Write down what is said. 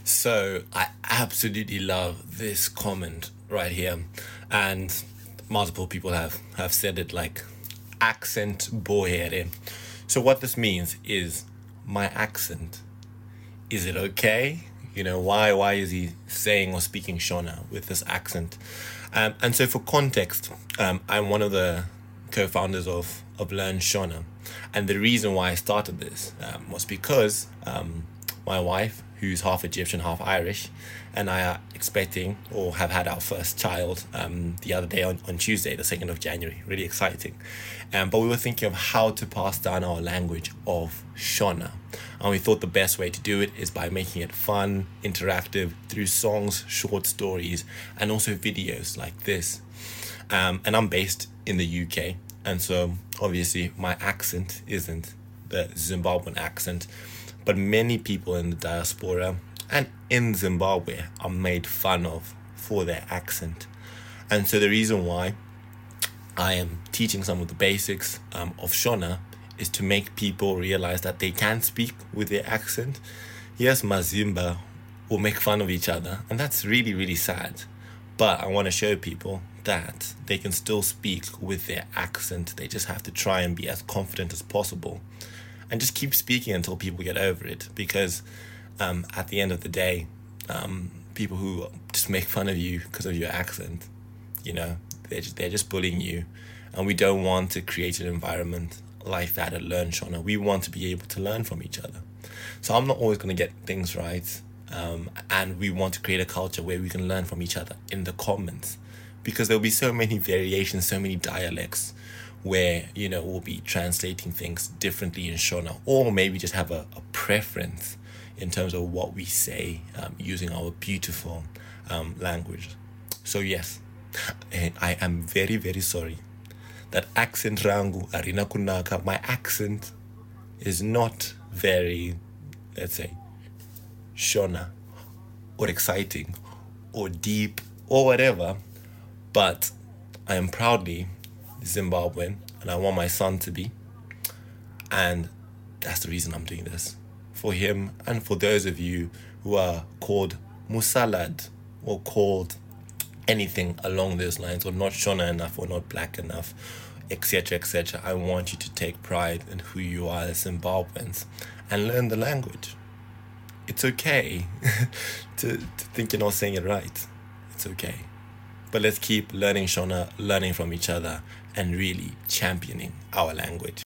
So I absolutely love this comment right here, and multiple people have said it like accent bohere. So what this means is my accent. Is it okay? Why is he saying or speaking Shona with this accent? And so for context, I'm one of the co-founders of Learn Shona, and the reason why I started this was because my wife, who's half Egyptian, half Irish, and I are expecting or have had our first child the other day on Tuesday, the 2nd of January. Really exciting. But we were thinking of how to pass down our language of Shona. And we thought the best way to do it is by making it fun, interactive, through songs, short stories, and also videos like this. And I'm based in the UK. And so obviously my accent isn't the Zimbabwean accent, but many people in the diaspora and in Zimbabwe are made fun of for their accent. And so the reason why I am teaching some of the basics of Shona is to make people realize that they can speak with their accent. Yes, Mazimba will make fun of each other, and that's really, really sad. But I want to show people that they can still speak with their accent. They just have to try and be as confident as possible and just keep speaking until people get over it. Because at the end of the day, people who just make fun of you because of your accent, they're just bullying you. And we don't want to create an environment like that at Learn Shona. We want to be able to learn from each other. So I'm not always going to get things right. And we want to create a culture where we can learn from each other in the comments. Because there'll be so many variations, so many dialects where, we'll be translating things differently in Shona, or maybe just have a preference in terms of what we say using our beautiful language. So yes, I am very, very sorry that accent rangu arina kunaka. My accent is not very, let's say, Shona or exciting or deep or whatever, but I am proudly Zimbabwean, and I want my son to be. And that's the reason I'm doing this. For him and for those of you who are called Musalad or called anything along those lines, or not Shona enough or not black enough, etc., etc. I want you to take pride in who you are as Zimbabweans and learn the language. It's okay to think you're not saying it right. It's okay. But let's keep learning Shona, learning from each other, and really championing our language.